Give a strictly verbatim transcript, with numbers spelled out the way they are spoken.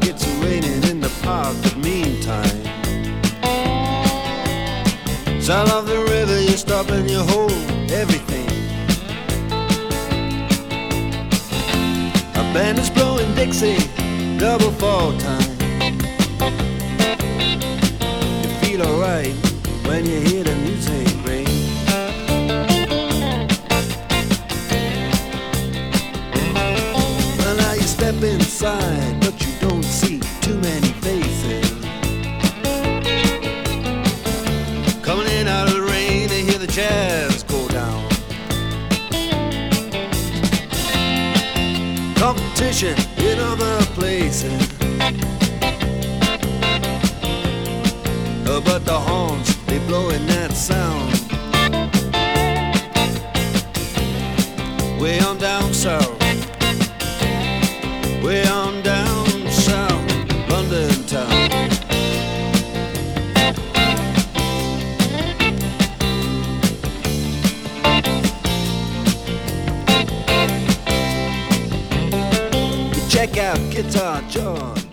it's raining in the park, but meantime, sound of the river, you stop and you hold everything. A band is blowing Dixie, double fall time. You feel alright when you hear the music ring. Well, now you step inside, but you don't see too many faces. Coming in out of the rain, they hear the jazz go down. Competition in other places, uh, but the horns, they blowing that sound. Way on down south, way on down south, London town. Check out Guitar John.